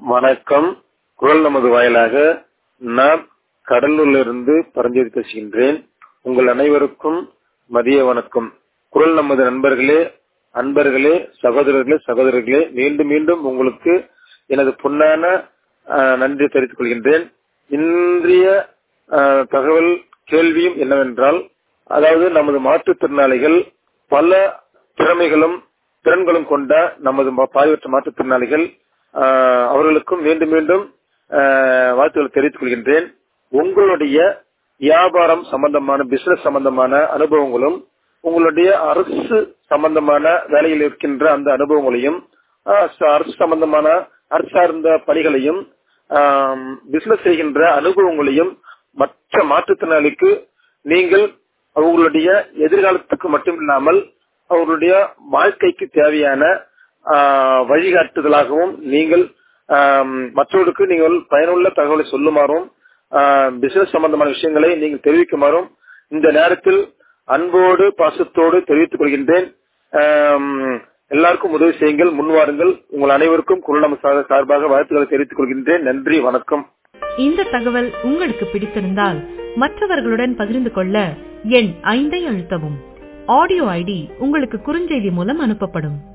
வணக்கம். குரல் நமது வாயிலாக நான் கடலூரிலிருந்து பரஞ்சோதி பேசுகின்றேன். உங்கள் அனைவருக்கும் மதிய வணக்கம். குரல் நமது நண்பர்களே, அன்பர்களே, சகோதரர்களே, மீண்டும் மீண்டும் உங்களுக்கு எனது பொன்னான நன்றி தெரிவித்துக் கொள்கின்றேன். இன்றைய தகவல் கேள்வியும் என்னவென்றால், அதாவது நமது மாற்றுத்திறனாளிகள் பல திறன்களும் கொண்ட நமது பார்வையற்ற மாற்றுத்திறனாளிகள் அவர்களுக்கும் மீண்டும் மீண்டும் வாழ்த்துக்களை தெரிவித்துக் கொள்கின்றேன். உங்களுடைய வியாபாரம் சம்பந்தமான, பிசினஸ் சம்பந்தமான அனுபவங்களும், உங்களுடைய அரசு சம்பந்தமான வேலையில் இருக்கின்ற அந்த அனுபவங்களையும், அரசு சம்பந்தமான அரசு சார்ந்த பணிகளையும், பிசினஸ் செய்கின்ற அனுபவங்களையும் மற்ற மாற்றுத்திறனாளிக்கு நீங்கள் அவர்களுடைய எதிர்காலத்துக்கு மட்டுமில்லாமல் அவர்களுடைய வாழ்க்கைக்கு தேவையான வழிகாட்டுதலாகவும் நீங்கள் மற்றவர்களுக்கு நீங்கள் பயனுள்ள தகவலை சொல்லுமாறும், பிசினஸ் சம்பந்தமான விஷயங்களை நீங்கள் தெரிவிக்குமாறும் இந்த நேரத்தில் அன்போடு பாசத்தோடு தெரிவித்துக் கொள்கின்றேன். எல்லாருக்கும் உதவி செய்யுங்கள், முன்வாருங்கள். உங்கள் அனைவருக்கும் குரல் சார்பாக வாழ்த்துக்களை தெரிவித்துக் கொள்கின்றேன். நன்றி, வணக்கம். இந்த தகவல் உங்களுக்கு பிடித்திருந்தால் மற்றவர்களுடன் பகிர்ந்து கொள்ள எண் 5 அழுத்தவும். ஆடியோ ஐடி உங்களுக்கு குறுஞ்செய்தி மூலம் அனுப்பப்படும்.